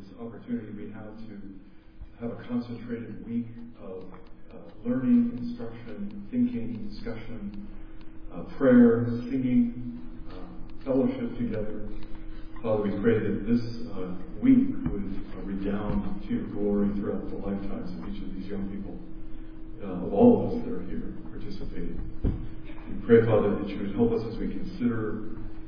this opportunity we have to have a concentrated week of learning, instruction, thinking, discussion, prayer, singing, fellowship together. Father, we pray that this week would redound to your glory throughout the lifetimes of each of these young people, of all of us that are here participating. We pray, Father, that you would help us as we consider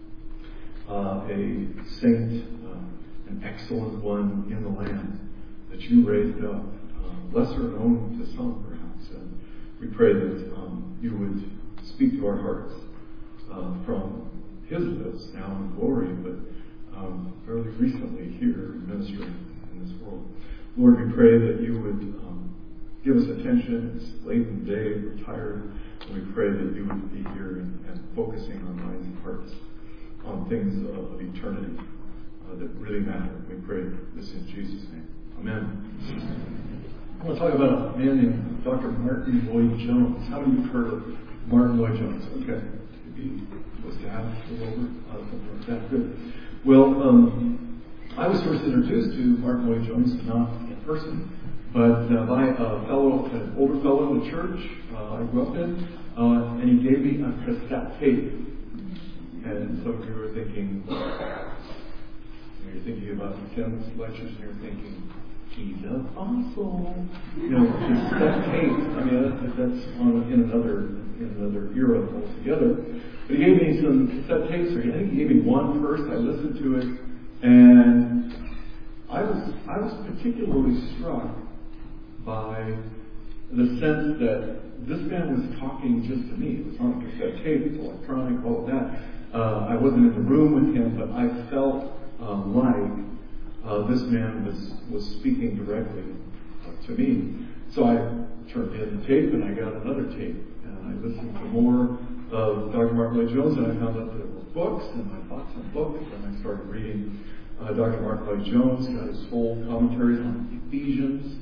a saint, an excellent one in the land that you raised up, lesser known to some perhaps. And we pray that you would speak to our hearts from his lips now in glory, but fairly recently here ministering in this world. Lord, we pray that you would give us attention. It's late in the day, we're tired, and we pray that you would be here and focusing our minds and hearts on things of eternity that really matter. We pray this in Jesus' name. Amen. I want to talk about a man named Dr. Martyn Lloyd-Jones. How many of you have heard of Martyn Lloyd-Jones? Okay. Maybe supposed to have a little over, something like that. Good. Well, I was first introduced to Martyn Lloyd-Jones, not in person, but by an older fellow in the church I grew up in, and he gave me a cassette tape. And some of you were thinking, you're thinking about Tim's lectures, and you're thinking, he's an apostle. Cassette tape. I mean, that's in another era altogether. But he gave me some cassette tapes. I think he gave me one first. I listened to it, and I was particularly struck by the sense that this man was talking just to me. It was on a cassette tape. It's electronic, all of that. I wasn't in the room with him, but I felt like this man was speaking directly to me. So I turned in the tape, and I got another tape, and I listened to more of Dr. Martyn Lloyd-Jones, and I found out that there were books, and I bought some books, and I started reading Dr. Martyn Lloyd-Jones, got his full commentaries on Ephesians.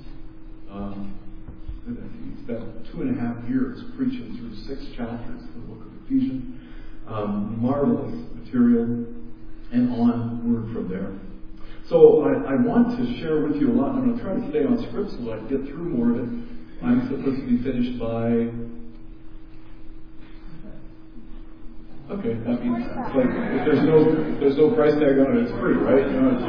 He spent 2.5 years preaching through 6 chapters of the book of Ephesians. Marvelous material, and onward from there. So I want to share with you a lot. I'm going to try to stay on script so that I get through more of it. I'm supposed to be finished by... Okay, that means like if there's no price tag on it, it's free, right?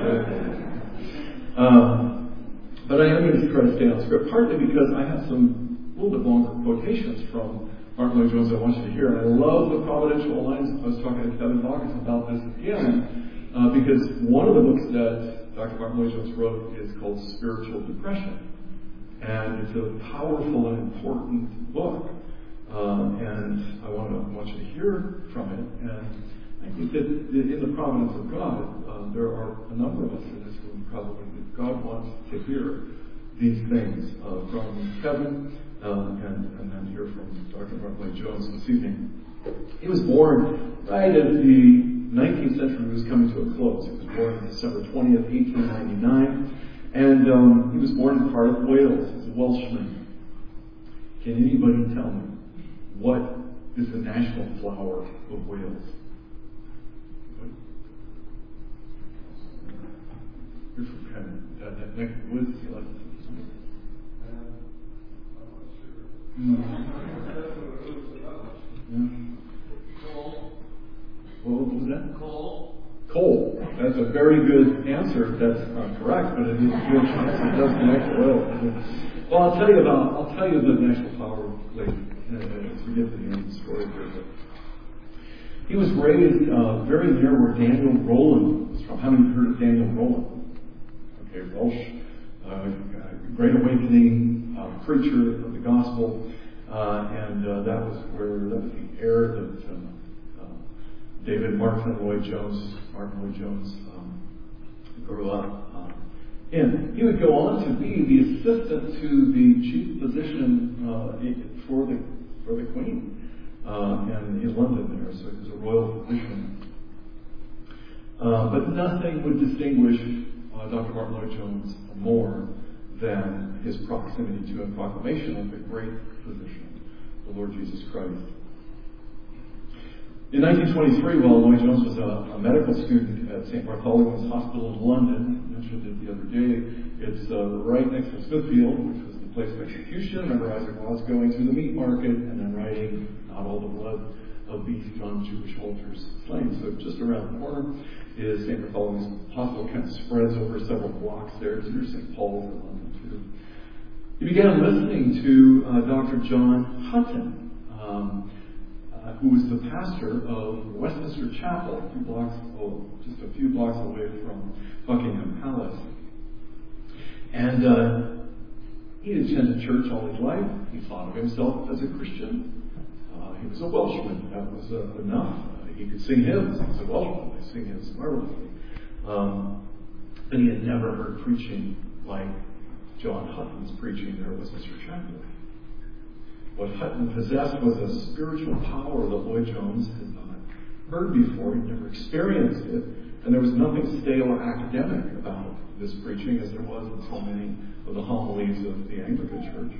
But I am going to try to stay on script, partly because I have some a little bit longer quotations from Martyn Lloyd-Jones I want you to hear. And I love the Providential Alliance. I was talking to Kevin Baucus about this again, because one of the books that Dr. Martyn Lloyd-Jones wrote is called Spiritual Depression. And it's a powerful and important book. And I want you to hear from it. And I think that in the providence of God, there are a number of us in this room probably that God wants to hear these things from Kevin, and then hear from Dr. Martyn Lloyd-Jones this evening. He was born right as the 19th century was coming to a close. He was born on December 20th, 1899, and he was born in part of Wales. He's a Welshman. Can anybody tell me what is the national flower of Wales? You're from kind of that neck of the woods. What was that? Coal. That's a very good answer. That's not correct, but it is a good chance it does connect well. Well, I'll tell you the national flower later as we get to the end of the story here. He was raised very near where Daniel Rowland was from. How many have heard of Daniel Rowland? Okay, Welsh, Great Awakening preacher of the gospel, and that was the era that David Martyn Lloyd-Jones grew up in. He would go on to be the assistant to the chief physician for the Queen and in London there, so he was a royal physician. But nothing would distinguish Dr. Martyn Lloyd-Jones more than his proximity to and proclamation of the great physician, the Lord Jesus Christ. In 1923, while Lloyd-Jones was a medical student at St. Bartholomew's Hospital in London, mentioned it the other day. It's right next to Smithfield, which was the place of execution. Remember Isaac Watts going through the meat market and then writing, "Not all the blood of beast on Jewish altars slain." So just around the corner is St. Bartholomew's Hospital. Kind of spreads over several blocks there. It's near St. Paul's in London too. He began listening to Dr. John Hutton, who was the pastor of Westminster Chapel, just a few blocks away from Buckingham Palace. And he had attended church all his life. He thought of himself as a Christian. He was a Welshman. That was enough. He could sing hymns. He was a Welshman. They sing hymns marvelously. But he had never heard preaching like John Hutton's preaching there at Westminster Chapel. What Hutton possessed was a spiritual power that Lloyd Jones had not heard before. He'd never experienced it. And there was nothing stale or academic about this preaching as there was in so many of the homilies of the Anglican Church.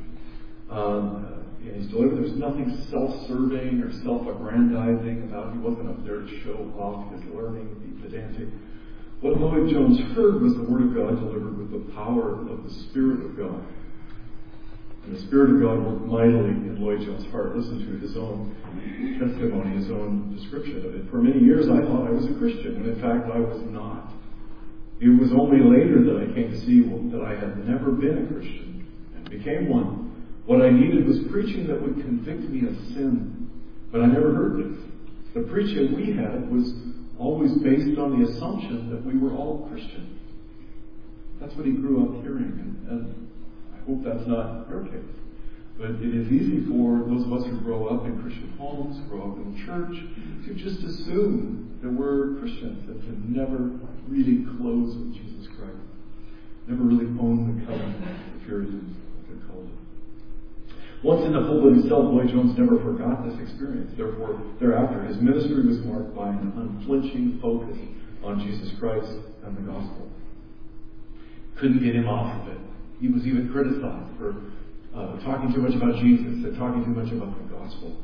And he's delivered. There was nothing self-serving or self-aggrandizing about. He wasn't up there to show off his learning, be pedantic. What Lloyd Jones heard was the Word of God delivered with the power of the Spirit of God. And the Spirit of God worked mightily in Lloyd Jones' heart. Listen to his own testimony, his own description of it. For many years I thought I was a Christian, when in fact I was not. It was only later that I came to see that I had never been a Christian and became one. What I needed was preaching that would convict me of sin. But I never heard this. The preaching we had was always based on the assumption that we were all Christians. That's what he grew up hearing, and I hope that's not your case. But it is easy for those of us who grow up in Christian homes, grow up in church, to just assume that we're Christians and to never really close with Jesus Christ. Never really own the covenant, the Puritans could call it. Once in the pulpit himself, Lloyd Jones never forgot this experience. Therefore, thereafter, his ministry was marked by an unflinching focus on Jesus Christ and the gospel. Couldn't get him off of it. He was even criticized for talking too much about Jesus and talking too much about the gospel.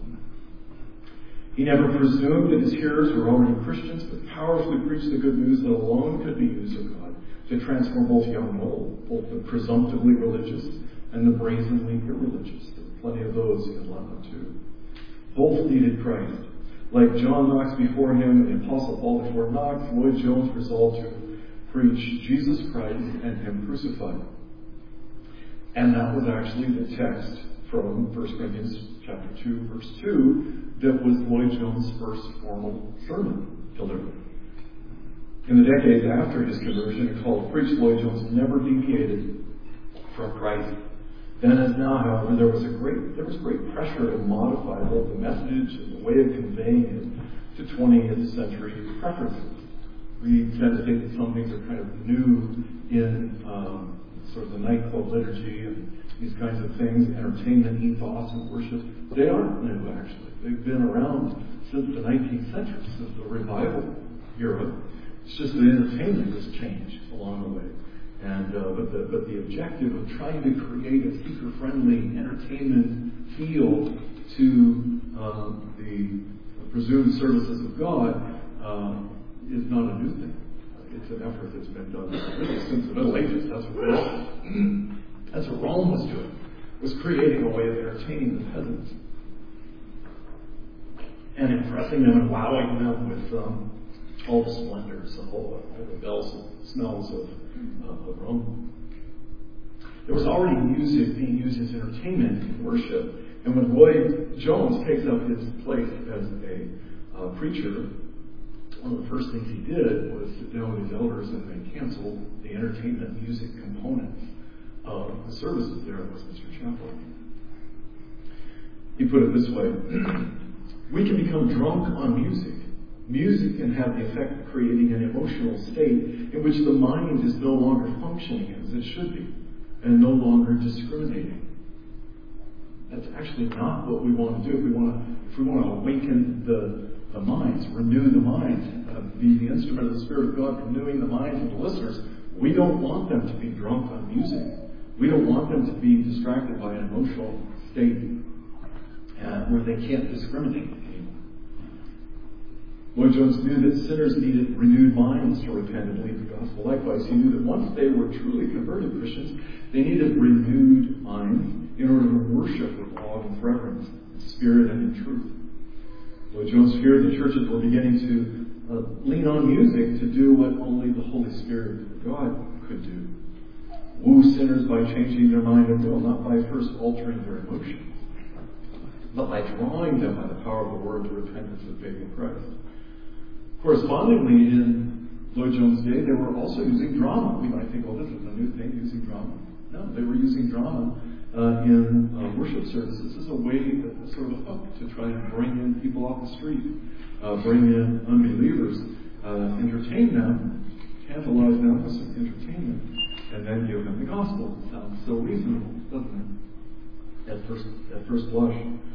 He never presumed that his hearers were already Christians, but powerfully preached the good news that alone could be used of God to transform both young and old, both the presumptively religious and the brazenly irreligious. There were plenty of those in London too. Both needed Christ. Like John Knox before him and the Apostle Paul before Knox, Lloyd Jones resolved to preach Jesus Christ and Him crucified. And that was actually the text from 1 Corinthians chapter 2, verse 2, that was Lloyd Jones' first formal sermon delivered. In the decades after his conversion, a call to preach, Lloyd Jones never deviated from Christ. Then as now, however, there was great pressure to modify both the message and the way of conveying it to 20th century preferences. We tend to think that some things are kind of new in sort of the nightclub liturgy and these kinds of things, entertainment, ethos, and worship. They aren't new, actually. They've been around since the 19th century, since the revival era. It's just that entertainment has changed along the way. And but the objective of trying to create a seeker-friendly entertainment feel to the presumed services of God is not a new thing. It's an effort that's been done really since the Middle Ages. That's what Rome was doing, was creating a way of entertaining the peasants and impressing them and wowing them with all the splendors, all the bells and smells of Rome. There was already music being used as entertainment and worship, and when Lloyd Jones takes up his place as a preacher, one of the first things he did was sit down with his elders and they canceled the entertainment music components of the services there at Westminster Chapel. He put it this way: we can become drunk on music. Music can have the effect of creating an emotional state in which the mind is no longer functioning as it should be and no longer discriminating. That's actually not what we want to do. If we want to awaken the minds, renew the minds, be the instrument of the Spirit of God, renewing the minds of the listeners, we don't want them to be drunk on music. We don't want them to be distracted by an emotional state where they can't discriminate anymore. Lloyd Jones knew that sinners needed renewed minds to repent and believe the gospel. Likewise, he knew that once they were truly converted Christians, they needed renewed minds in order to worship with awe and reverence, in spirit and in truth. Lloyd Jones feared the churches were beginning to lean on music to do what only the Holy Spirit of God could do. Woo sinners by changing their mind and will, not by first altering their emotions, but by drawing them by the power of the word to repentance and faith in Christ. Correspondingly, in Lloyd Jones' day, they were also using drama. We might think, well, this is a new thing, using drama. No, they were using drama in worship services as a way, sort of a hook to try and bring in people off the street, bring in unbelievers, entertain them, tantalize them with some entertainment, and then give them the gospel. It sounds so reasonable, doesn't it? At first blush.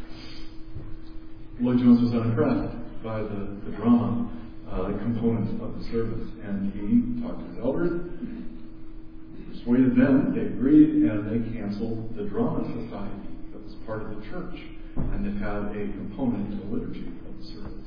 Lloyd Jones was unimpressed by the drama components of the service, and he talked to his elders, persuaded them, they agreed, and they canceled the drama society that was part of the church, and it had a component in the liturgy of the service.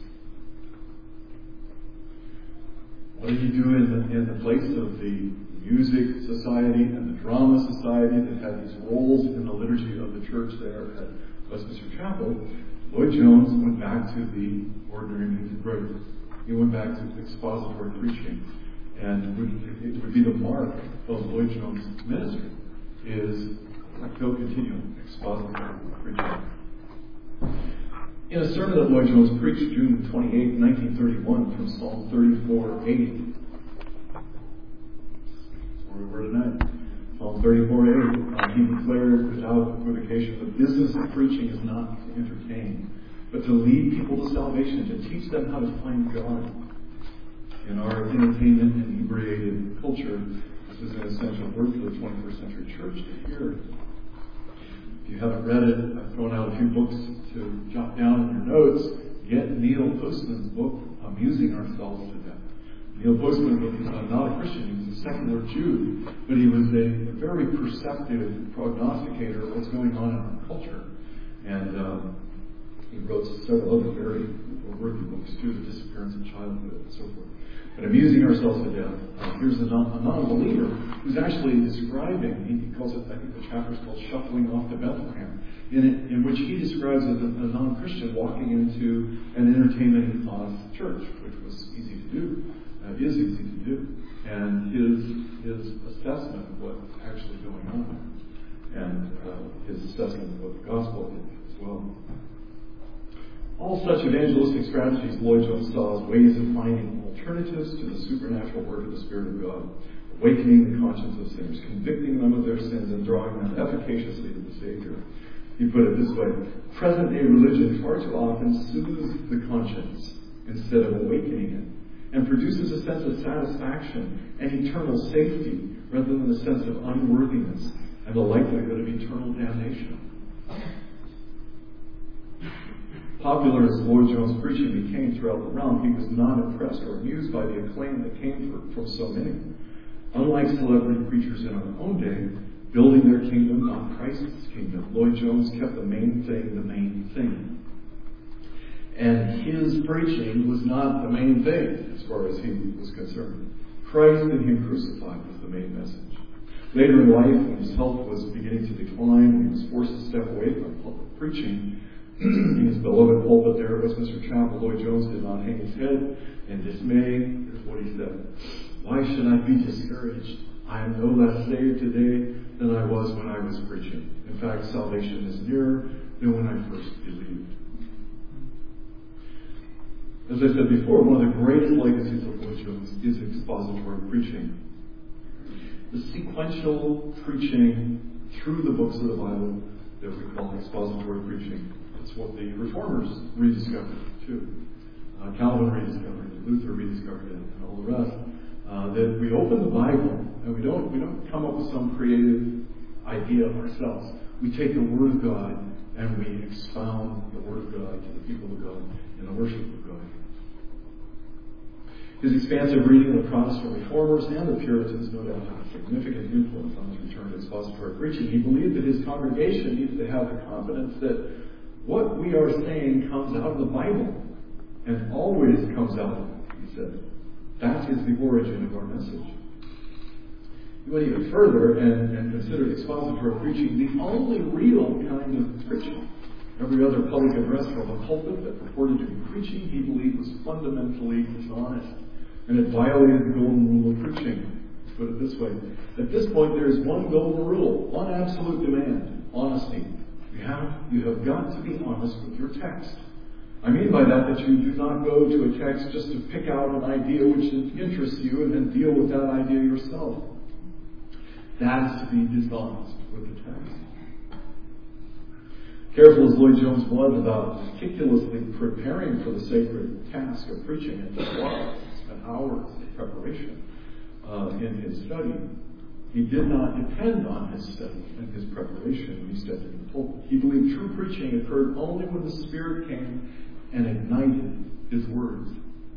What do you do in the place of the music society and the drama society that had these roles in the liturgy of the church there at Westminster Chapel? Lloyd Jones went back to the ordinary means of grace. He went back to expository preaching. And it would be the mark of Lloyd Jones' ministry is go continuum, expository preaching. In a sermon that Lloyd Jones preached June 28, 1931 from Psalm 34:8. That's where we were tonight. Psalm 34:8, he declared without equivocation, the business of preaching is not to entertain, but to lead people to salvation, to teach them how to find God. In our entertainment and inebriated culture, this is an essential word for the 21st century church to hear. If you haven't read it, I've thrown out a few books to jot down in your notes. Get Neil Postman's book, Amusing Ourselves to Death. Neil Postman was not a Christian, he was a secular Jew, but he was a very perceptive prognosticator of what's going on in our culture. And he wrote several other very worthy books too, The Disappearance of Childhood and so forth. But Amusing Ourselves to Death, here's a non-believer who's actually describing, he calls it, I think the chapter's called Shuffling Off to Bethlehem, in which he describes as a non-Christian walking into an entertainment and cause church, which was easy to do, is easy to do, and his assessment of what's actually going on there, and his assessment of what the gospel is as well. All such evangelistic strategies Lloyd Jones saw as ways of finding alternatives to the supernatural work of the Spirit of God, awakening the conscience of sinners, convicting them of their sins, and drawing them efficaciously to the Savior. He put it this way: present-day religion far too often soothes the conscience instead of awakening it, and produces a sense of satisfaction and eternal safety rather than a sense of unworthiness and the likelihood of eternal damnation. Popular as Lloyd Jones' preaching became throughout the realm, he was not impressed or amused by the acclaim that came from so many. Unlike celebrity preachers in our own day, building their kingdom on Christ's kingdom, Lloyd Jones kept the main thing the main thing. And his preaching was not the main thing as far as he was concerned. Christ and Him crucified was the main message. Later in life, when his health was beginning to decline and he was forced to step away from public preaching, in his beloved pulpit there at Westminster Chapel, Lloyd Jones did not hang his head in dismay. Here's what he said: "Why should I be discouraged? I am no less saved today than I was when I was preaching. In fact, salvation is nearer than when I first believed." As I said before, one of the greatest legacies of Lloyd Jones is expository preaching. The sequential preaching through the books of the Bible that we call expository preaching. It's what the Reformers rediscovered too. Calvin rediscovered it, Luther rediscovered it, and all the rest. That we open the Bible and we don't come up with some creative idea ourselves. We take the Word of God and we expound the Word of God to the people of God in the worship of God. His expansive reading of the Protestant Reformers and the Puritans no doubt had a significant influence on his return to expository preaching. He believed that his congregation needed to have the confidence that what we are saying comes out of the Bible and always comes out, he said. That is the origin of our message. He went even further and considered expository preaching the only real kind of preaching. Every other public address from a pulpit that purported to be preaching, he believed was fundamentally dishonest, and it violated the golden rule of preaching. Let's put it this way. At this point, there is one golden rule, one absolute demand: honesty. You have got to be honest with your text. I mean by that you do not go to a text just to pick out an idea which interests you and then deal with that idea yourself. That is to be dishonest with the text. Careful as Lloyd Jones was about meticulously preparing for the sacred task of preaching, and he spent hours in preparation in his study, he did not depend on his study and his preparation when he stepped into the pulpit. He believed true preaching occurred only when the Spirit came and ignited his words.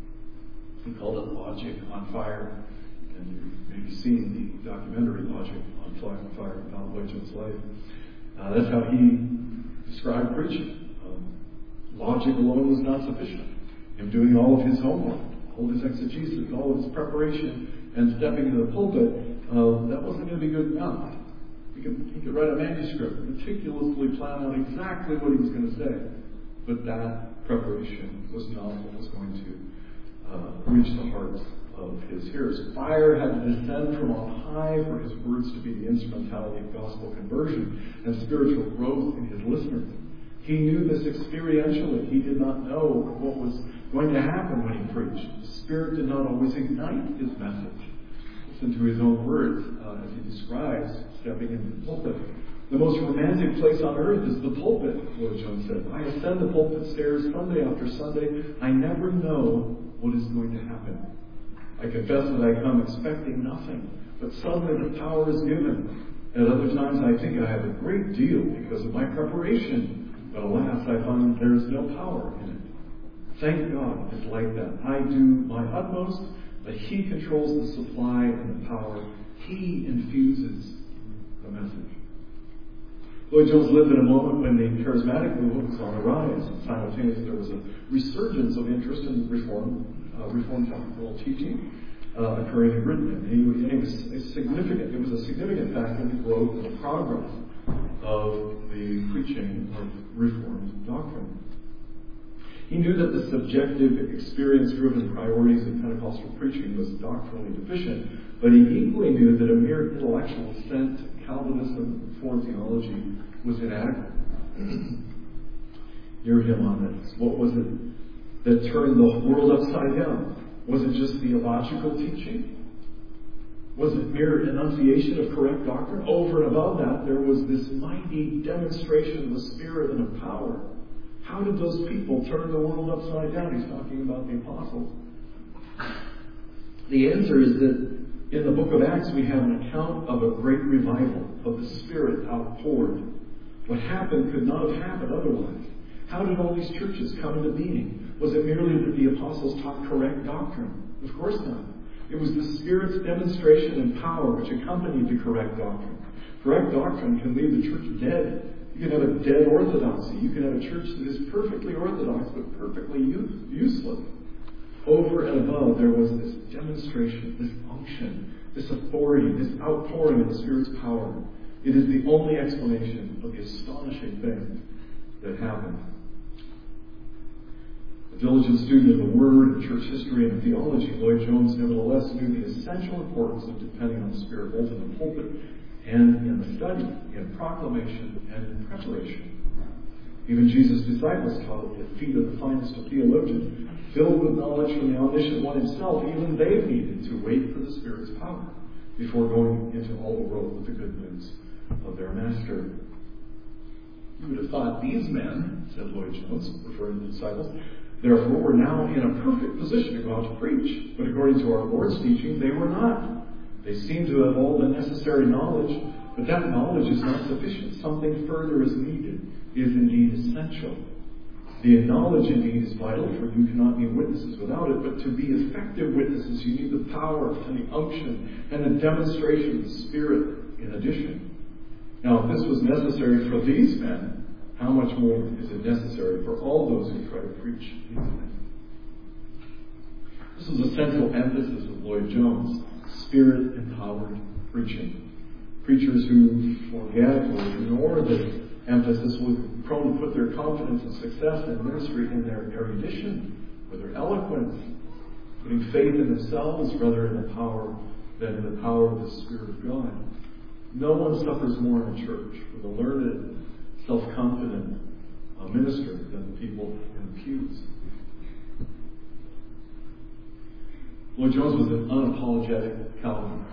He called it logic on fire. And you've maybe seen the documentary Logic on Fire about Lloyd Jones' life. That's how he described preaching. Logic alone was not sufficient. Him doing all of his homework, all of his exegesis, all of his preparation, and stepping into the pulpit, that wasn't going to be good enough. He could write a manuscript, meticulously plan out exactly what he was going to say, but that preparation was not what was going to reach the hearts of his hearers. Fire had to descend from on high for his words to be the instrumentality of gospel conversion and spiritual growth in his listeners. He knew this experientially. He did not know what was going to happen when he preached. The Spirit did not always ignite his message. Listen to his own words as he describes stepping into the pulpit. The most romantic place on earth is the pulpit, Lloyd Jones said. I ascend the pulpit stairs Sunday after Sunday. I never know what is going to happen. I confess that I come expecting nothing, but suddenly the power is given. At other times I think I have a great deal because of my preparation, but alas, I find there is no power in it. Thank God it's like that. I do my utmost, but He controls the supply and the power. He infuses the message. Lloyd Jones lived in a moment when the charismatic movement was on the rise. Simultaneously, there was a resurgence of interest in Reformed doctrinal teaching occurring in Britain. And it was a significant factor in the growth and the progress of the preaching of Reformed doctrine. He knew that the subjective, experience-driven priorities of Pentecostal preaching was doctrinally deficient, but he equally knew that a mere intellectual assent to Calvinism and Reformed theology was inadequate. Hear him on this. What was it that turned the world upside down? Was it just theological teaching? Was it mere enunciation of correct doctrine? Over and above that, there was this mighty demonstration of the Spirit and of power. How did those people turn the world upside down? He's talking about the apostles. The answer is that in the book of Acts we have an account of a great revival, of the Spirit outpoured. What happened could not have happened otherwise. How did all these churches come into being? Was it merely that the apostles taught correct doctrine? Of course not. It was the Spirit's demonstration and power which accompanied the correct doctrine. Correct doctrine can leave the church dead. You can have a dead orthodoxy. You can have a church that is perfectly orthodox but perfectly useless. Over and above, there was this demonstration, this unction, this authority, this outpouring of the Spirit's power. It is the only explanation of the astonishing thing that happened. A diligent student of the Word, of church history, and theology, Lloyd Jones nevertheless knew the essential importance of depending on the Spirit both in the pulpit and in the study, in proclamation, and in preparation. Even Jesus' disciples taught at the feet of the finest of theologians, filled with knowledge from the omniscient one himself. Even they needed to wait for the Spirit's power before going into all the world with the good news of their Master. You would have thought these men, said Lloyd Jones, referring to the disciples, therefore were now in a perfect position to go out to preach. But according to our Lord's teaching, they were not. They seem to have all the necessary knowledge, but that knowledge is not sufficient. Something further is needed, is indeed essential. The knowledge indeed is vital, for you cannot be witnesses without it, but to be effective witnesses, you need the power and the unction and the demonstration of the Spirit in addition. Now, if this was necessary for these men, how much more is it necessary for all those who try to preach these things? This was a central emphasis of Lloyd Jones, Spirit-empowered preaching. Preachers who forget or ignore this emphasis will be prone to put their confidence and success in ministry in their erudition or their eloquence, putting faith in themselves rather in the power than in the power of the Spirit of God. No one suffers more in a church with a learned, self-confident minister than the people in the pews. Lloyd Jones was an unapologetic Calvinist.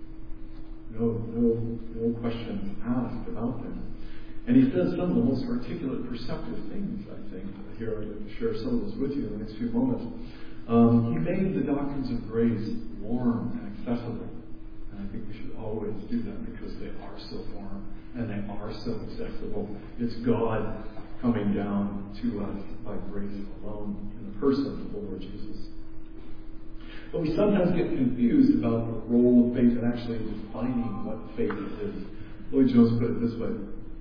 No questions asked about them. And he says some of the most articulate, perceptive things, I think. Here, I'm going to share some of those with you in the next few moments. He made the doctrines of grace warm and accessible. And I think we should always do that because they are so warm and they are so accessible. It's God coming down to us by grace alone in the person of the Lord Jesus. But we sometimes get confused about the role of faith and actually defining what faith is. Lloyd Jones put it this way.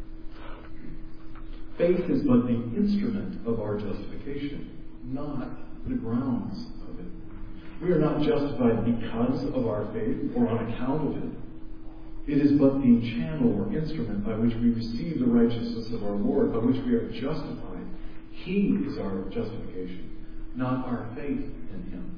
Faith is but the instrument of our justification, not the grounds of it. We are not justified because of our faith or on account of it. It is but the channel or instrument by which we receive the righteousness of our Lord, by which we are justified. He is our justification, not our faith in Him.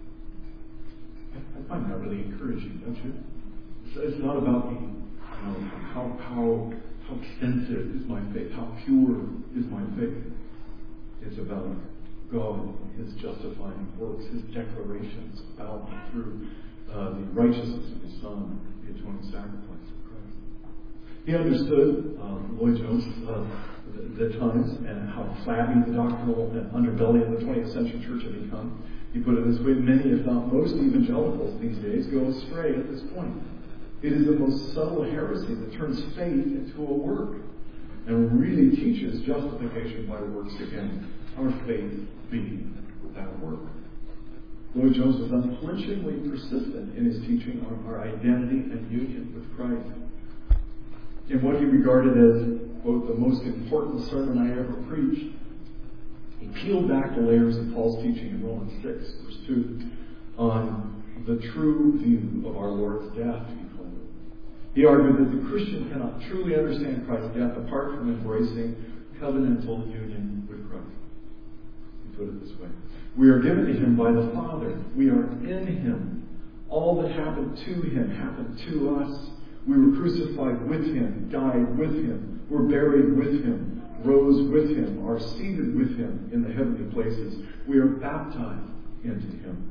I find that really encouraging, don't you? It's not about how extensive is my faith, how pure is my faith. It's about God, His justifying works, His declarations about and through the righteousness of His Son, the atoning sacrifice of Christ. He understood, Lloyd Jones, the times and how flabby the doctrinal underbelly of the 20th century church had become. He put it this way: many, if not most, evangelicals these days go astray at this point. It is the most subtle heresy that turns faith into a work and really teaches justification by works again. Our faith being that work. Lloyd Jones was unflinchingly persistent in his teaching on our identity and union with Christ. In what he regarded as, quote, the most important sermon I ever preached, he peeled back the layers of Paul's teaching in Romans 6, verse 2, on the true view of our Lord's death. He argued that the Christian cannot truly understand Christ's death apart from embracing covenantal union with Christ. He put it this way: we are given to Him by the Father. We are in Him. All that happened to Him happened to us. We were crucified with Him, died with Him, were buried with Him, rose with Him, are seated with Him in the heavenly places. We are baptized into Him.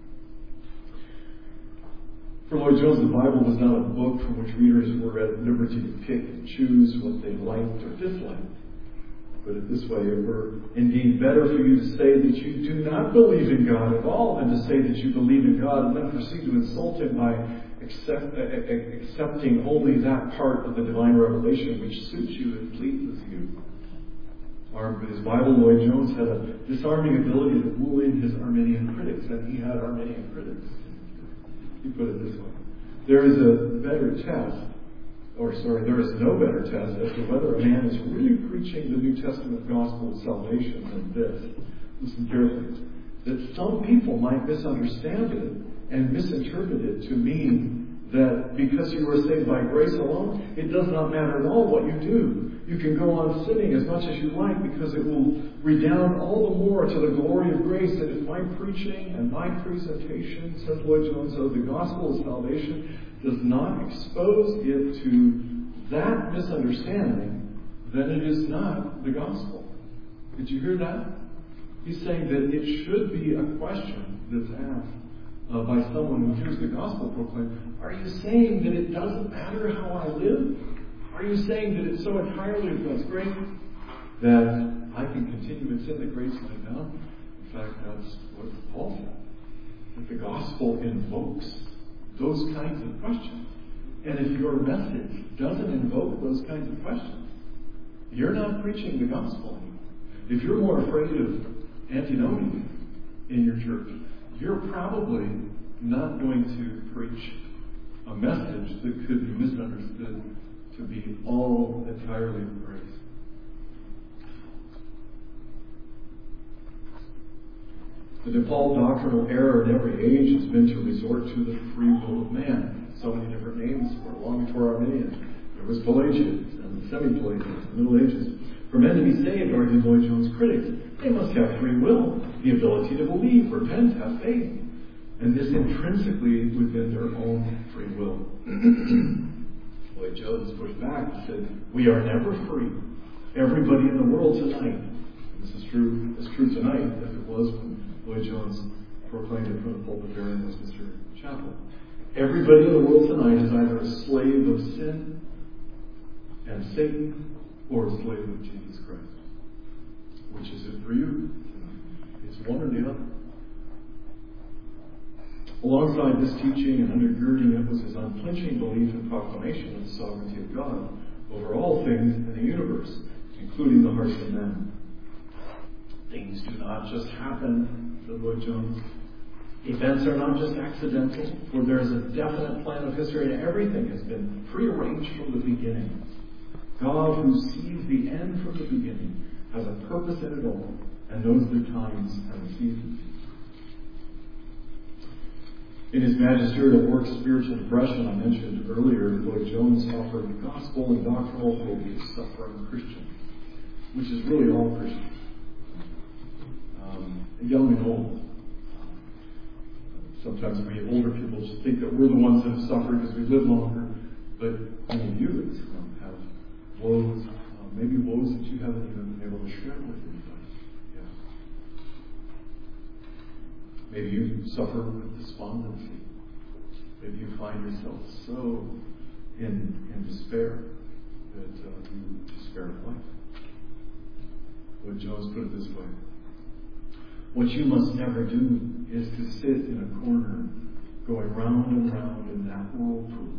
For Lloyd Jones, the Bible was not a book from which readers were at liberty to pick and choose what they liked or disliked. Put it this way: it were indeed better for you to say that you do not believe in God at all than to say that you believe in God and then proceed to insult Him by accepting only that part of the divine revelation which suits you and pleases you. Armed with his Bible, Lloyd Jones had a disarming ability to woo in his Arminian critics, and he had Arminian critics. He put it this way: there is no better test as to whether a man is really preaching the New Testament gospel of salvation than this. Listen carefully. That some people might misunderstand it and misinterpret it to mean that because you are saved by grace alone, it does not matter at all what you do. You can go on sinning as much as you like because it will redound all the more to the glory of grace. That if my preaching and my presentation, says Lloyd Jones, of the gospel of salvation does not expose it to that misunderstanding, then it is not the gospel. Did you hear that? He's saying that it should be a question that's asked by someone who hears the gospel proclaimed. Are you saying that it doesn't matter how I live? Are you saying that it's so entirely of God's grace that I can continue in sin that grace might abound? In fact, that's what Paul said. That the gospel invokes those kinds of questions. And if your message doesn't invoke those kinds of questions, you're not preaching the gospel anymore. If you're more afraid of antinomian in your church, you're probably not going to preach a message that could be misunderstood to be all entirely of grace. The default doctrinal error in every age has been to resort to the free will of man. So many different names for long before Arminian. There was Pelagians and semi-Pelagians, the Middle Ages. For men to be saved, argued Lloyd Jones' critics, they must have free will, the ability to believe, repent, have faith. And this intrinsically within their own free will. Lloyd Jones pushed back and said, we are never free. Everybody in the world tonight, this is true tonight as it was when Lloyd Jones proclaimed it from the pulpit there in Westminster Chapel. Everybody in the world tonight is either a slave of sin and Satan or a slave of Jesus Christ. Which is it for you? It's one or the other. Alongside this teaching and undergirding it was his unflinching belief and proclamation of the sovereignty of God over all things in the universe, including the hearts of men. Things do not just happen, said Lloyd Jones. Events are not just accidental, for there is a definite plan of history, and everything has been prearranged from the beginning. God, who sees the end from the beginning, has a purpose in it all, and knows the times and the seasons. In his Magisterial Work, Spiritual Depression, I mentioned earlier, Lloyd Jones offered gospel and doctrinal hope to suffering Christians, which is really all Christians, young and old. Sometimes we older people just think that we're the ones that have suffered because we live longer, but many of you have woes, maybe woes that you haven't even been able to share with anybody. Yeah. Maybe you suffer with despondency. Maybe you find yourself so in despair that you despair of life. Lloyd Jones put it this way. What you must never do is to sit in a corner going round and round in that whirlpool.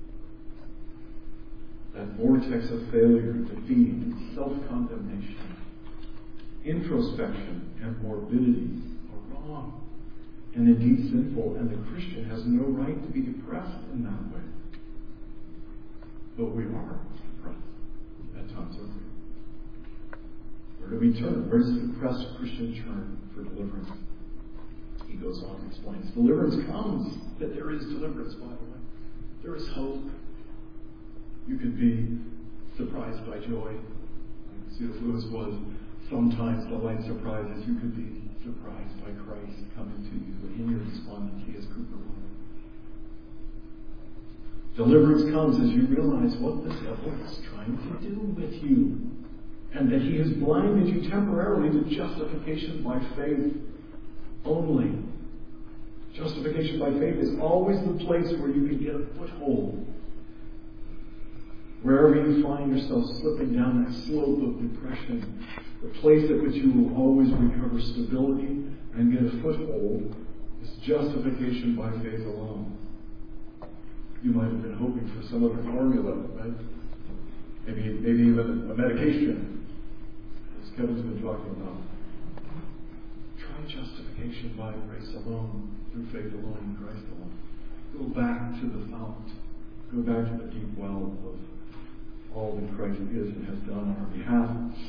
That vortex of failure, defeat, self-condemnation, introspection, and morbidity are wrong and indeed sinful, and the Christian has no right to be depressed in that way. But we are depressed at times, aren't we? Where do we turn? Where does the depressed Christian turn for deliverance? He goes on and explains. Deliverance comes. That there is deliverance, by the way. There is hope. You can be surprised by joy. Like C.S. Lewis was. Sometimes delight surprises. You could be surprised by Christ coming to you in your despondency, as Cooper wrote. Deliverance comes as you realize what the devil is trying to do with you, and that he has blinded you temporarily to justification by faith only. Justification by faith is always the place where you can get a foothold. Wherever you find yourself slipping down that slope of depression, the place at which you will always recover stability and get a foothold is justification by faith alone. You might have been hoping for some other formula, right? Maybe even a medication, as Kevin's been talking about. Try justification by grace alone, through faith alone, in Christ alone. Go back to the fount. Go back to the deep well of all that Christ is and has done on our behalf.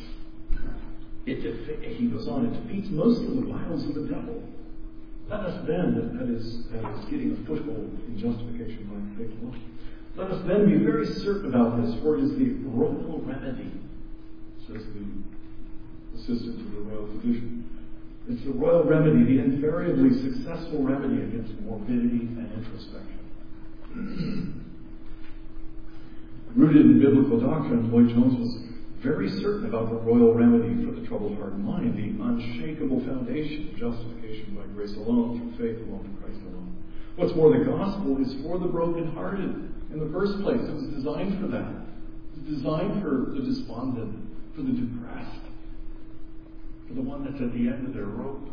He goes on, it defeats most of the violence of the devil. Let us then, that is getting a foothold in justification by faith alone. Let us then be very certain about this, for it is the royal remedy, says the assistant to the royal physician. It's the royal remedy, the invariably successful remedy against morbidity and introspection. Rooted in biblical doctrine, Lloyd Jones was very certain about the royal remedy for the troubled heart and mind, the unshakable foundation of justification by grace alone, through faith alone, in Christ alone. What's more, the gospel is for the brokenhearted in the first place. It was designed for that. It was designed for the despondent, for the depressed, for the one that's at the end of their rope.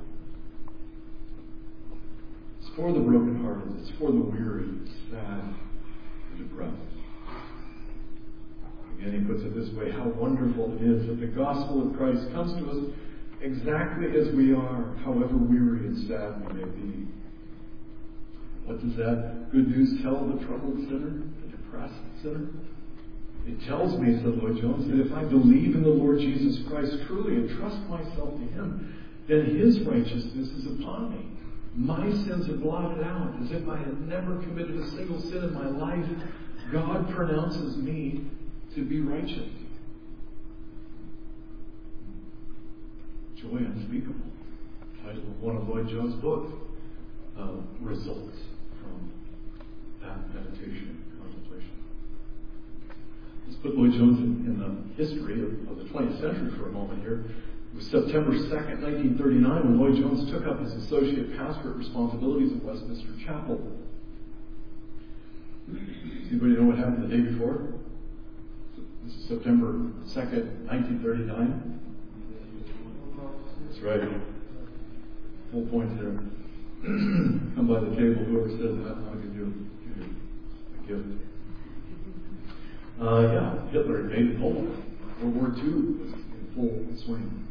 It's for the brokenhearted. It's for the weary, sad, the depressed. And he puts it this way, how wonderful it is that the gospel of Christ comes to us exactly as we are, however weary and sad we may be. What does that good news tell the troubled sinner, the depressed sinner? It tells me, said Lloyd Jones, that if I believe in the Lord Jesus Christ truly and trust myself to Him, then His righteousness is upon me. My sins are blotted out, as if I had never committed a single sin in my life. God pronounces me to be righteous. Joy unspeakable. Title of one of Lloyd Jones' books. Results from that meditation and contemplation. Let's put Lloyd Jones in the history of the 20th century for a moment here. It was September 2nd, 1939, when Lloyd Jones took up his associate pastorate responsibilities at Westminster Chapel. Does anybody know what happened the day before? This is September 2nd, 1939. That's right. Full point there. Come by the table, whoever says that, I'll give you a gift. Hitler invaded Poland. World War II was in full swing.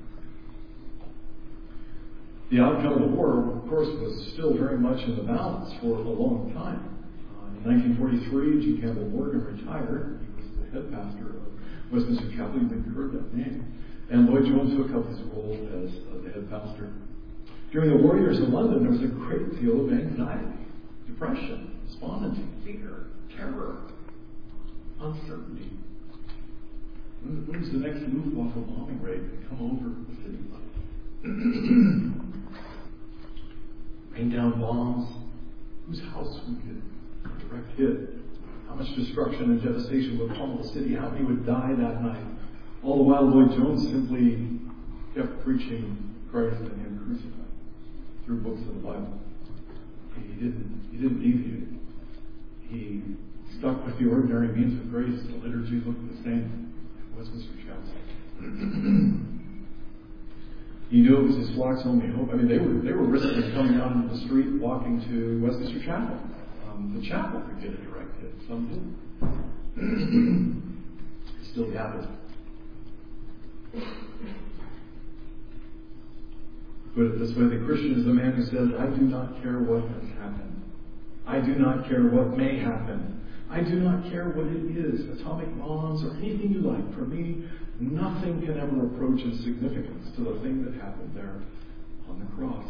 The outcome of the war, of course, was still very much in the balance for a long time. In 1943, G. Campbell Morgan retired. He was the head pastor of Westminster Chapel. You may have heard that name. And Lloyd Jones took up his role as the head pastor. During the war years in London, there was a great deal of anxiety, depression, despondency, fear, terror, uncertainty. When's the next Luftwaffe bombing raid to come over the city? Rain down bombs. Whose house would get a direct hit? How much destruction and devastation would pummel the city? How many would die that night? All the while, Lloyd Jones simply kept preaching Christ and Him crucified through books of the Bible. He didn't deviate. He stuck with the ordinary means of grace. The liturgy looked the same at Westminster Chapel. He knew it was his flock's only hope. I mean, they were risking coming out into the street, walking to Westminster Chapel. The chapel could get a direct hit. Some didn't. Still gathered. Put it this way, the Christian is the man who says, I do not care what has happened. I do not care what may happen. I do not care what it is, atomic bombs or anything you like. For me, nothing can ever approach in significance to the thing that happened there on the cross.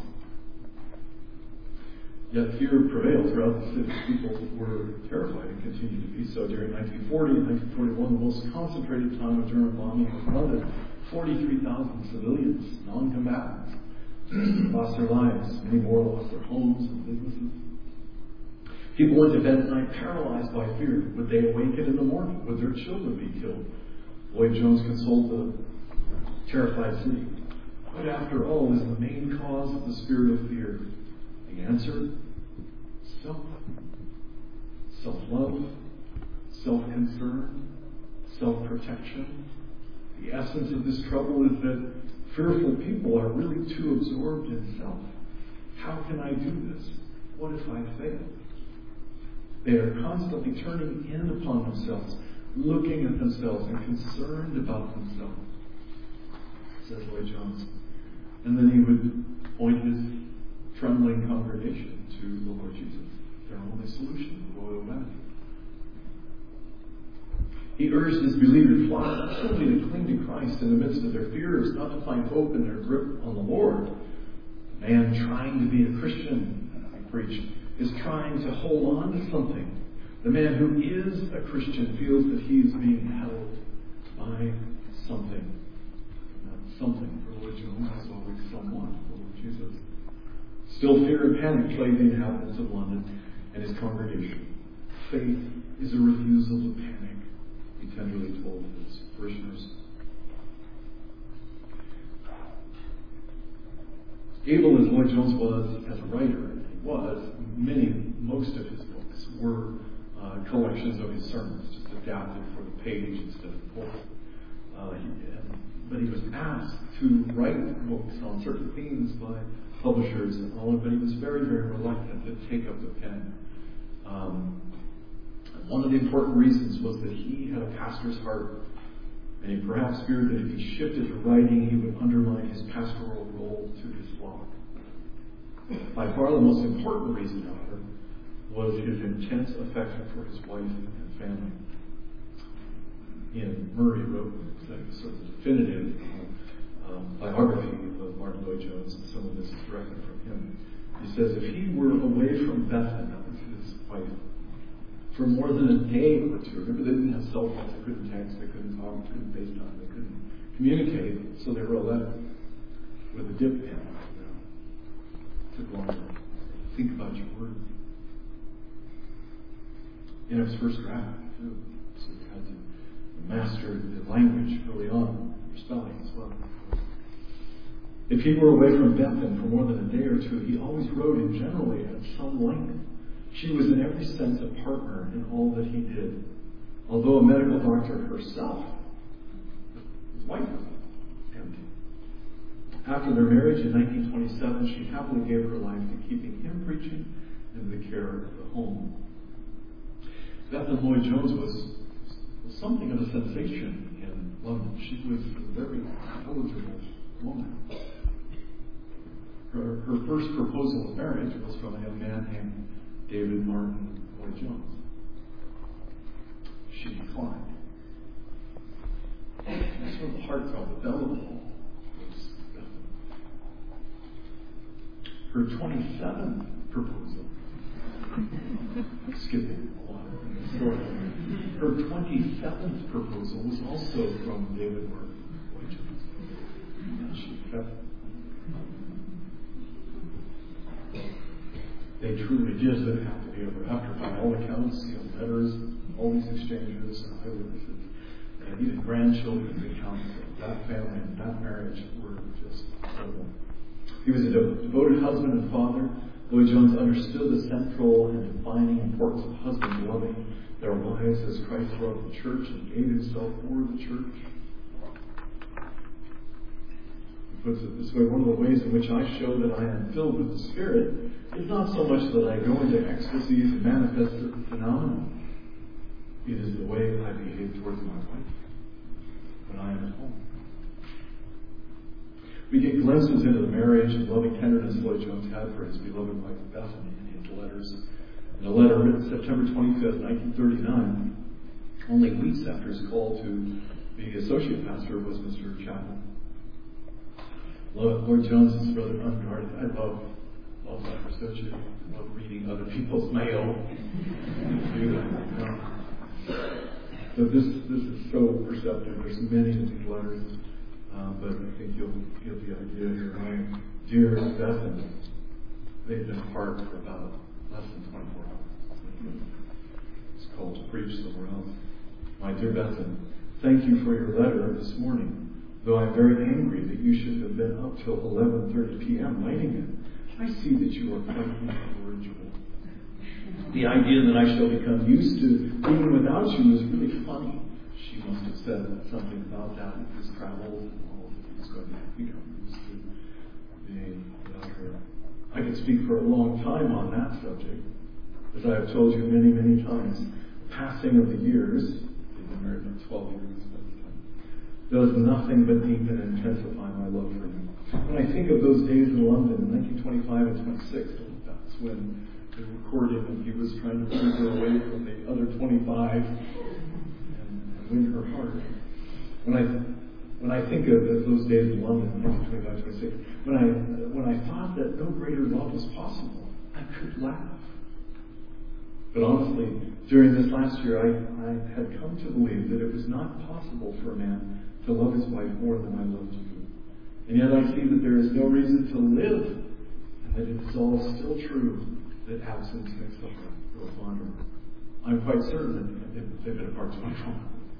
Yet fear prevailed throughout the city. People were terrified and continue to be so. During 1940 and 1941, the most concentrated time of German bombing was London. 43,000 civilians, non-combatants, lost their lives. Many more lost their homes and businesses. People went to bed at night paralyzed by fear. Would they awaken in the morning? Would their children be killed? Lloyd Jones consoled the terrified city. What, after all, is the main cause of the spirit of fear? The answer? Self. Self-love, self-concern, self-protection. The essence of this trouble is that fearful people are really too absorbed in self. How can I do this? What if I fail? They are constantly turning in upon themselves, looking at themselves and concerned about themselves, says Lloyd Jones. And then he would point his trembling congregation to the Lord Jesus, their only solution, the royal remedy. He urged his beleaguered flock simply to cling to Christ in the midst of their fears, not to find hope in their grip on the Lord. The man trying to be a Christian, he preached, is trying to hold on to something. The man who is a Christian feels that he is being held by something. That something for Lord Jones is always someone for Lord Jesus. Still, fear and panic plague the inhabitants of London and his congregation. Faith is a refusal to panic, he tenderly told his parishioners. Able as Lloyd Jones was as a writer, and he was, most of his books were collections of his sermons, just adapted for the page instead of the pulpit. But he was asked to write books on certain themes by publishers and all, but he was very, very reluctant to take up the pen. One of the important reasons was that he had a pastor's heart, and he perhaps feared that if he shifted to writing, he would undermine his pastoral role to his flock. By far the most important reason, however, was his intense affection for his wife and family. Ian Murray wrote a sort of definitive biography of Martin Lloyd-Jones, and some of this is directly from him. He says, if he were away from Bethan, that was his wife, for more than a day or two, remember they didn't have cell phones, they couldn't text, they couldn't talk, they couldn't FaceTime, they couldn't communicate, so they wrote a letter with a dip pen. It took longer. Think about your words. It was first draft, too, so you had to master the language early on, your spelling as well. If he were away from Bethan for more than a day or two, he always wrote in generally at some length. She was in every sense a partner in all that he did. Although a medical doctor herself, his wife was empty. After their marriage in 1927, she happily gave her life to keeping him preaching and the care of the home. Bethan Lloyd-Jones was something of a sensation in London. She was a very eligible woman. Her first proposal of marriage was from a young man named David Martin Lloyd-Jones. She declined. Sort of heartfelt, the bellable was Bethan. Her 27th proposal, skipping a lot in the story, her 27th proposal was also from David Martin Lloyd-Jones. And she accepted. They truly did live happily ever after, by all accounts, letters, all these exchanges, and eyewitnesses, and even grandchildren's accounts of that family and that marriage were just incredible. He was a devoted husband and father. Lloyd-Jones understood the central and defining importance of husbands loving their wives as Christ loved the church and gave himself for the church. Puts it this way, one of the ways in which I show that I am filled with the Spirit is not so much that I go into ecstasies and manifest certain phenomena. It is the way I behave towards my wife when I am at home. We get glimpses into the marriage and loving tenderness Lloyd-Jones had for his beloved wife Bethany in his letters. In a letter written September 25th, 1939, only weeks after his call to be associate pastor, was Mr. Chapman. Lloyd-Jones is rather unguarded. I love that research. I love reading other people's mail. Do that. So this is so perceptive. There's many of these letters, but I think you'll get the idea here. My dear Bethan, they've been apart for about less than 24 hours. It's called to preach somewhere else. My dear Bethan, thank you for your letter this morning. Though I am very angry that you should have been up till 11:30 p.m. writing it, I see that you are quite incorrigible. The idea that I shall become used to being without you is really funny. She must have said something about that in his travels and all that he was going to become used to being without her. I could speak for a long time on that subject. As I have told you many, many times, the passing of the years, they've been married about 12 years, does nothing but deepen and intensify my love for you. When I think of those days in London in 1925 and 26, that's when they recorded and he was trying to keep her away from the other 25 and win her heart. When I think of those days in London, 1925, 26, when I thought that no greater love was possible, I could laugh. But honestly, during this last year, I had come to believe that it was not possible for a man to love his wife more than I loved you. And yet I see that there is no reason to live, and that it is all still true that absence makes the heart grow fonder. I'm quite certain that they've been apart 24.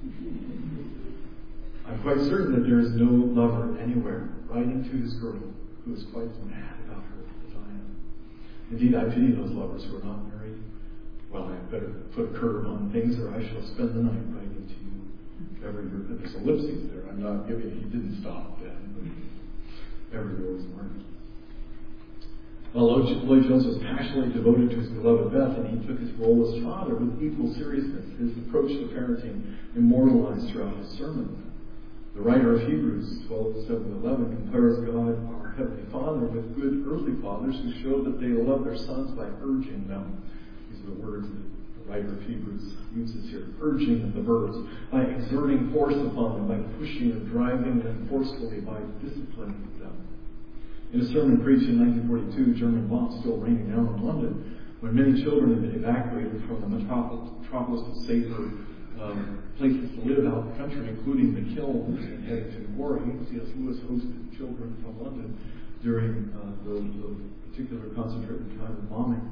I'm quite certain that there is no lover anywhere writing to his girl who is quite as mad about her as I am. Indeed, I pity those lovers who are not married. Well, I had better put a curb on things, or I shall spend the night writing to you. There's ellipses there. I'm not giving he didn't stop then, but every word was marked. Well, Lloyd-Jones was passionately devoted to his beloved Beth, and he took his role as father with equal seriousness. His approach to parenting immortalized throughout his sermon. The writer of Hebrews 12:7-11 compares God, our Heavenly Father, with good earthly fathers who show that they love their sons by urging them. These are the words that the writer of Hebrews uses here, urging the verbs, by exerting force upon them, by pushing or driving them forcefully, by disciplining them. In a sermon preached in 1942, German bombs still raining down on London, when many children had been evacuated from the metropolis of safer places to live out the country, including the kilns and Haddington Quarry, C.S. Lewis hosted children from London during the particular concentrated time of bombing.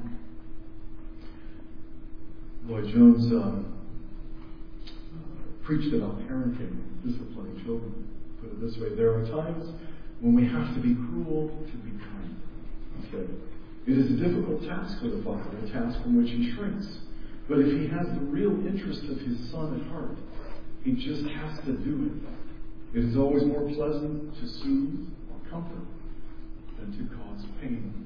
Lloyd Jones preached about parenting, disciplining children. Put it this way, there are times when we have to be cruel to be kind. He said, it is a difficult task for the father, a task from which he shrinks. But if he has the real interest of his son at heart, he just has to do it. It is always more pleasant to soothe or comfort than to cause pain.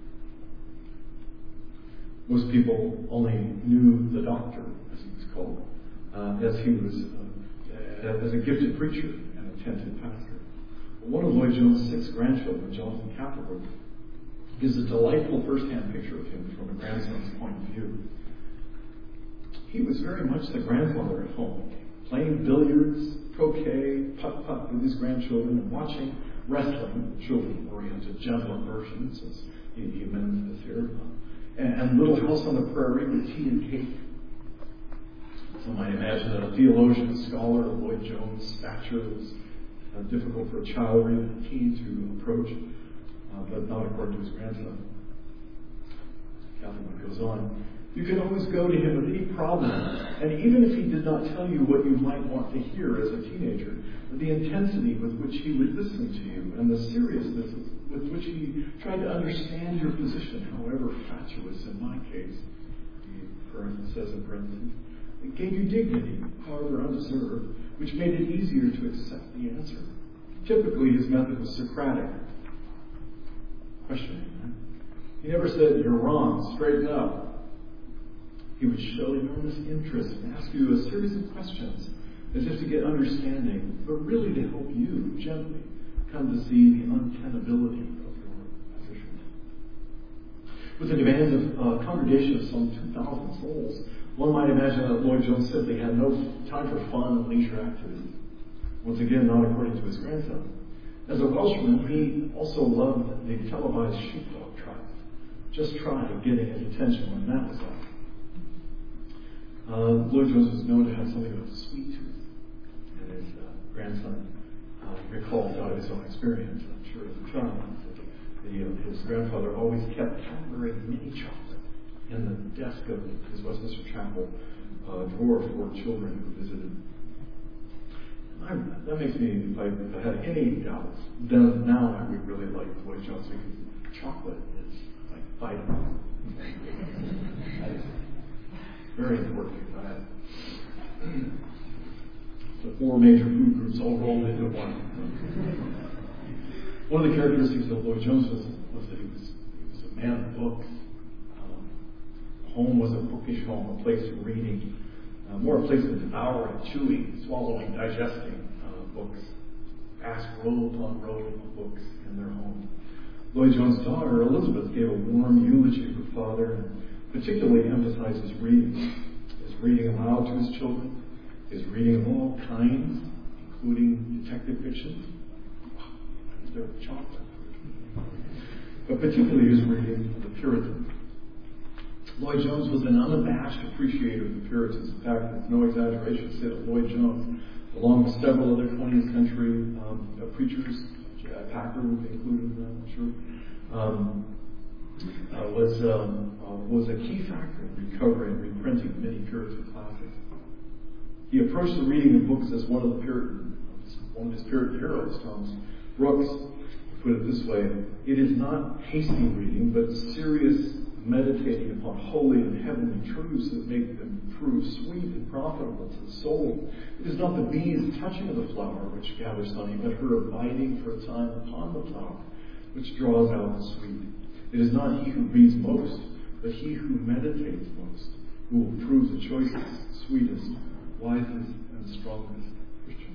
Most people only knew the doctor, as he was called, as he was as a gifted preacher and attentive pastor. But one of Lloyd Jones' 6 grandchildren, Jonathan Castlewood, gives a delightful first-hand picture of him from a grandson's point of view. He was very much the grandfather at home, playing billiards, croquet, putt-putt with his grandchildren, and watching wrestling, children-oriented, gentler versions, as he amends this here, and Little House on the Prairie with tea and cake. Some might imagine that a theologian, a scholar of Lloyd Jones' stature was difficult for a child or even a teen to approach, but not according to his grandson. Catherine goes on. You can always go to him with any problem, and even if he did not tell you what you might want to hear as a teenager, the intensity with which he would listen to you and the seriousness with which he tried to understand your position, however fatuous in my case, he says in parentheses, it gave you dignity, however undeserved, which made it easier to accept the answer. Typically, his method was Socratic, questioning. He never said, you're wrong, straighten up. He would show enormous interest and ask you a series of questions as if to get understanding, but really to help you gently come to see the untenability of your position. With the demands of a congregation of some 2,000 souls, one might imagine that Lloyd Jones simply had no time for fun and leisure activities. Once again, not according to his grandson. As a Welshman, he also loved the televised sheepdog trials. Just try getting his attention when that was on. Lloyd Jones was known to have something of a sweet tooth, and his grandson recalled out of his own experience, I'm sure as a child, that his grandfather always kept Cadbury mini chocolate in the desk of his Westminster Chapel drawer for children who visited. That makes me, if I had any doubts, then now I would really like Lloyd Jones because chocolate is like vitamin. Very important to diet. The 4 major food groups all rolled into one. One of the characteristics of Lloyd Jones was that he was a man of books. Home was a bookish home, a place of reading, more a place of devouring, chewing, swallowing, digesting books. Vast row upon row of books in their home. Lloyd Jones' daughter, Elizabeth, gave a warm eulogy of her father and particularly emphasizes reading. His reading aloud to his children, his reading of all kinds, including detective fiction. Is there chocolate? But particularly his reading of the Puritans. Lloyd Jones was an unabashed appreciator of the Puritans. In fact, it's no exaggeration to say that Lloyd Jones, along with several other 20th century preachers, J.I. Packer included, I'm sure, was a key factor in recovering and reprinting many Puritan classics. He approached the reading of books as one of his Puritan heroes, Thomas Brooks, put it this way: it is not hasty reading, but serious meditating upon holy and heavenly truths that make them prove sweet and profitable to the soul. It is not the bee's touching of the flower which gathers honey, but her abiding for a time upon the flower which draws out the sweet. It is not he who reads most, but he who meditates most, who will prove the choicest, sweetest, wisest, and strongest Christians.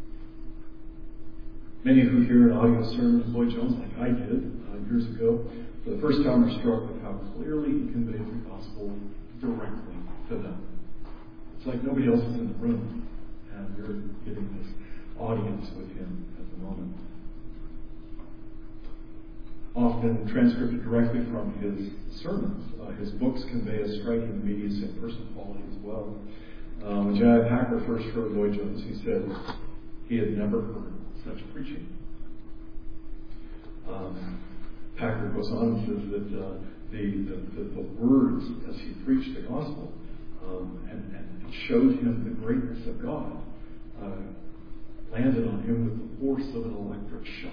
Many who hear an audio sermon of Lloyd Jones, like I did years ago, For the first time, we're struck with how clearly he conveys the gospel directly to them. It's like nobody else is in the room, and you're getting this audience with him at the moment. Often transcribed directly from his sermons. His books convey a striking immediacy and personal quality as well. When J.I. Packer first heard Lloyd Jones, he said he had never heard such preaching. Packer goes on and says that the words as he preached the gospel and showed him the greatness of God landed on him with the force of an electric shock.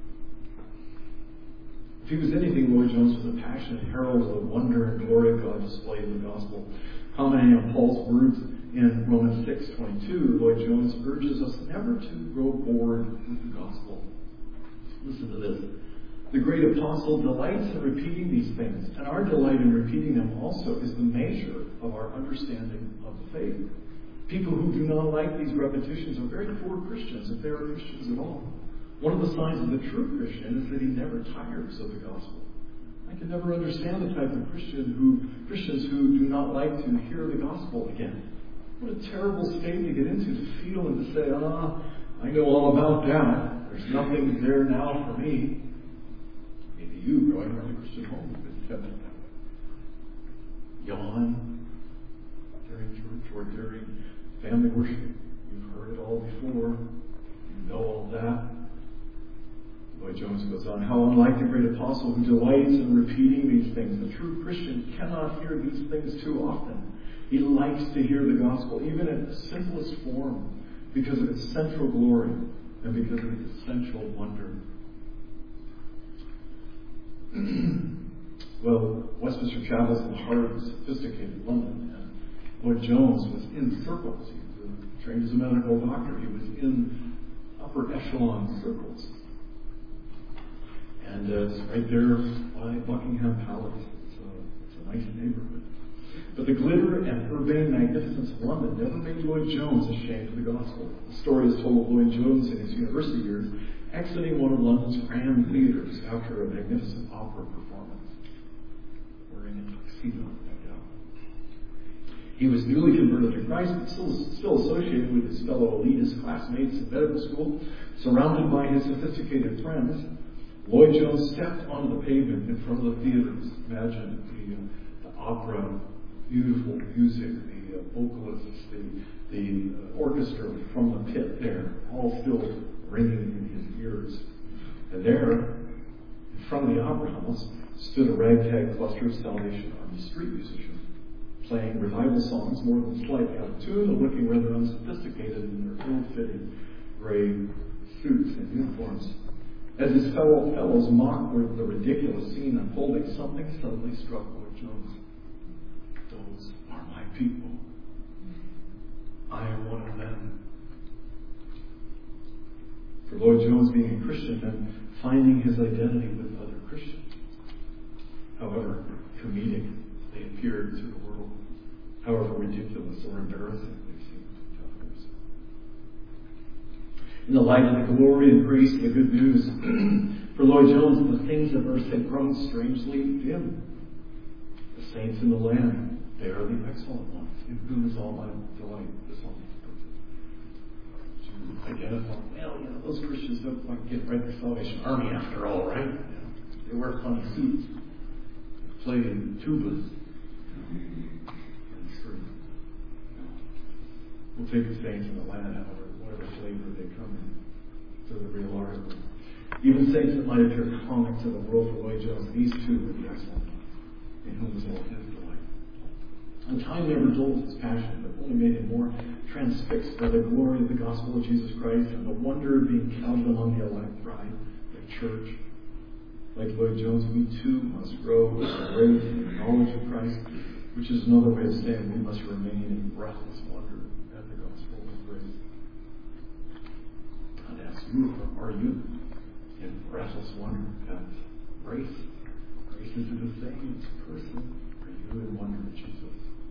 If he was anything, Lloyd Jones was a passionate herald of the wonder and glory of God displayed in the gospel. Commenting on Paul's words in Romans 6:22, Lloyd Jones urges us never to grow bored with the gospel. Listen to this. The great apostle delights in repeating these things, and our delight in repeating them also is the measure of our understanding of the faith. People who do not like these repetitions are very poor Christians, if they are Christians at all. One of the signs of the true Christian is that he never tires of the gospel. I can never understand the type of Christians who do not like to hear the gospel again. What a terrible state to get into, to feel and to say, I know all about that. There's nothing there now for me. Maybe you, growing up in a Christian home, have been tempted that way. Yawn during church or during family worship. You've heard it all before. You know all that. Lloyd Jones goes on, how unlike the great apostle who delights in repeating these things. The true Christian cannot hear these things too often. He likes to hear the gospel, even in its simplest form, because of its central glory and because of its essential wonder. Well, Westminster Chapel's in the heart of sophisticated London, and Lloyd Jones was in circles. He was trained as a medical doctor. He was in upper echelon circles. And it's right there by Buckingham Palace. It's a nice neighborhood. But the glitter and urbane magnificence of London never made Lloyd Jones ashamed of the gospel. The story is told of Lloyd Jones in his university years exiting one of London's grand theatres after a magnificent opera performance, wearing a tuxedo, no doubt. He was newly converted to Christ, but still associated with his fellow elitist classmates in medical school, surrounded by his sophisticated friends. Lloyd Jones stepped onto the pavement in front of the theaters. Imagine the opera, beautiful music, the vocalists, the orchestra from the pit there, all still ringing in his ears. And there, in front of the opera house, stood a ragtag cluster of Salvation Army street musicians, playing revival songs more than slightly out of tune and looking rather unsophisticated in their ill-fitting gray suits and uniforms. As his fellows mocked the ridiculous scene unfolding, something suddenly struck Lloyd Jones. Those are my people. I am one of them. For Lloyd Jones, being a Christian meant finding his identity with other Christians. However comedic they appeared to the world, however ridiculous or embarrassing they seemed to others. In the light of the glory and grace of the good news, for Lloyd Jones, the things of earth had grown strangely dim. The saints in the land, they are the excellent ones, in whom is all my delight. This all to identify, those Christians don't quite get right the Salvation Army after all, right? They wear funny suits, play tubas, and scream. We'll take the saints in the land, however, whatever flavor they come in, to the real article. Even saints that might appear comic to the world for Lloyd Jones, these two were the excellent ones, in whom is all his delight. And time never dulled his passion, but only made him more transfixed by the glory of the gospel of Jesus Christ and the wonder of being counted among the elect bride, the church. Like Lloyd Jones, we too must grow in grace and knowledge of Christ, which is another way of saying we must remain in breathless wonder at the gospel of grace. I'd ask you, are you in breathless wonder at grace? Grace is the same person. Are you in wonder at Jesus?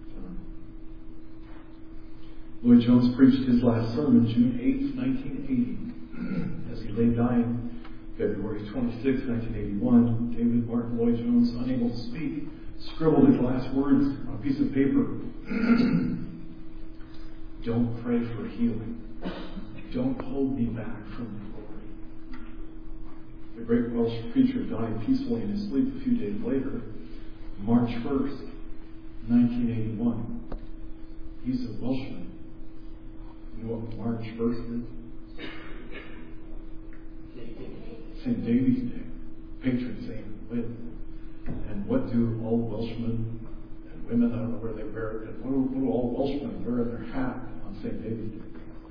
Lloyd Jones preached his last sermon June 8, 1980. As he lay dying, February 26, 1981, David Martin Lloyd Jones, unable to speak, scribbled his last words on a piece of paper. Don't pray for healing. Don't hold me back from glory. The great Welsh preacher died peacefully in his sleep a few days later, March 1st, 1981. He's a Welshman. You know what March 1st is? St. David's Day, patron saint of wit. And what do all Welshmen and women, I don't know where they wear it, what do all Welshmen wear in their hat on St. David's Day?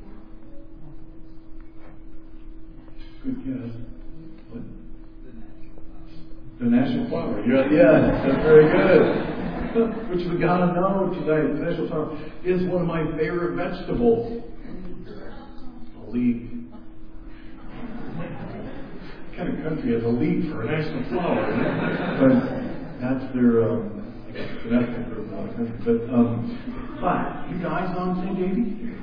Good guess. What? The national flower. Yeah, that's very good. Which we gotta know tonight. The national flower is one of my favorite vegetables. A leek. What kind of country has a leek for a national flower? But that's their domestic group, not a country. But you guys on St. David's Day.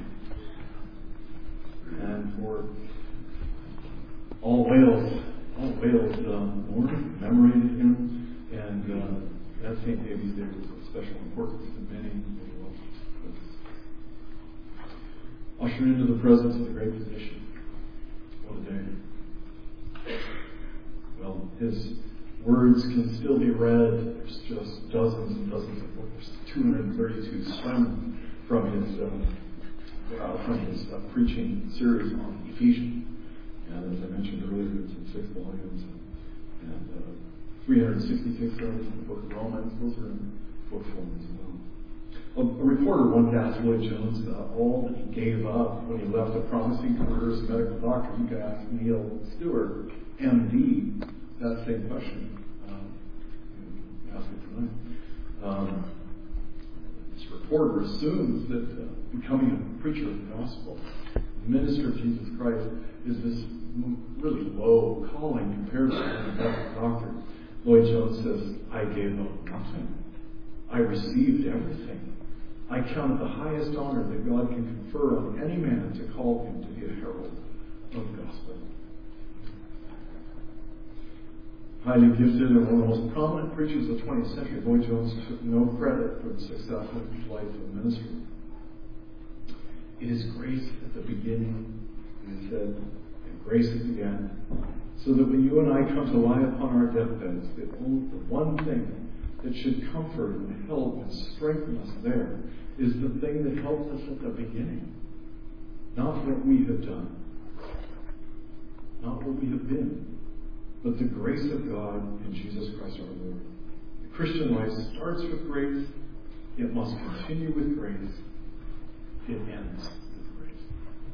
And for all Wales mourned, commemorated him, and that St. David's Day was of special importance to many Welsh. Ushered into the presence of the great physician. What a day. Well, his words can still be read. There's just dozens and dozens of books. 232 sermons from his preaching series on Ephesians. And as I mentioned earlier, it's in 6 volumes. And 366 sermons in the book of Romans. Those are in book form as well. A reporter once asked Lloyd Jones all that he gave up when he left a promising career as a medical doctor. You can ask Neil Stewart, MD, that same question. Ask it tonight. This reporter assumes that becoming a preacher of the gospel, a minister of Jesus Christ, is this really low calling compared to being a medical doctor. Lloyd Jones says, I gave up nothing. I received everything. I count it the highest honor that God can confer on any man to call him to be a herald of the gospel. Highly gifted and one of the most prominent preachers of the 20th century, Lloyd Jones took no credit for the success of his life of ministry. It is grace at the beginning, he said, and grace at the end, so that when you and I come to lie upon our deathbeds, the one thing that should comfort and help and strengthen us there is the thing that helped us at the beginning. Not what we have done, not what we have been, but the grace of God in Jesus Christ our Lord. The Christian life starts with grace, it must continue with grace, it ends with grace.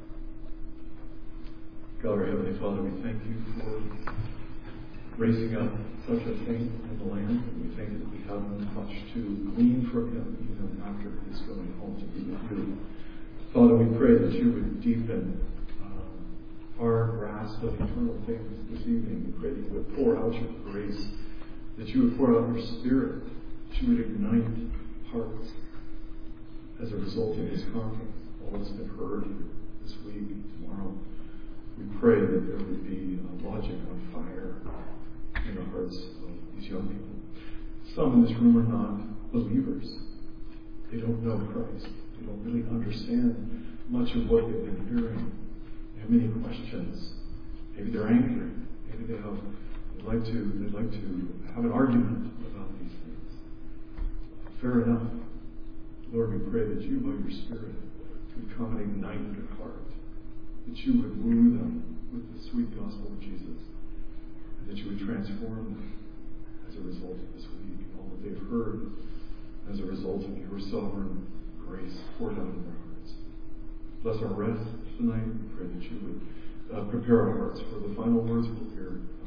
God, our Heavenly Father, we thank you for raising up such a saint in the land, and we think that we have much to glean from him even after his going home to be with you. Father, we pray that you would deepen our grasp of eternal things this evening. We pray that you would pour out your grace, that you would pour out your Spirit, that you would ignite hearts as a result of this conference, all that's been heard here this week and tomorrow. We pray that there would be logic on fire in the hearts of these young people. Some in this room are not believers. They don't know Christ. They don't really understand much of what they've been hearing. They have many questions. Maybe they're angry. Maybe they'd like to have an argument about these things. Fair enough. Lord, we pray that you, by your Spirit, would come and ignite their heart. That you would woo them with the sweet gospel of Jesus. That you would transform them as a result of this week, all that they've heard as a result of your sovereign grace poured out in their hearts. Bless our rest tonight. We pray that you would prepare our hearts for the final words we'll hear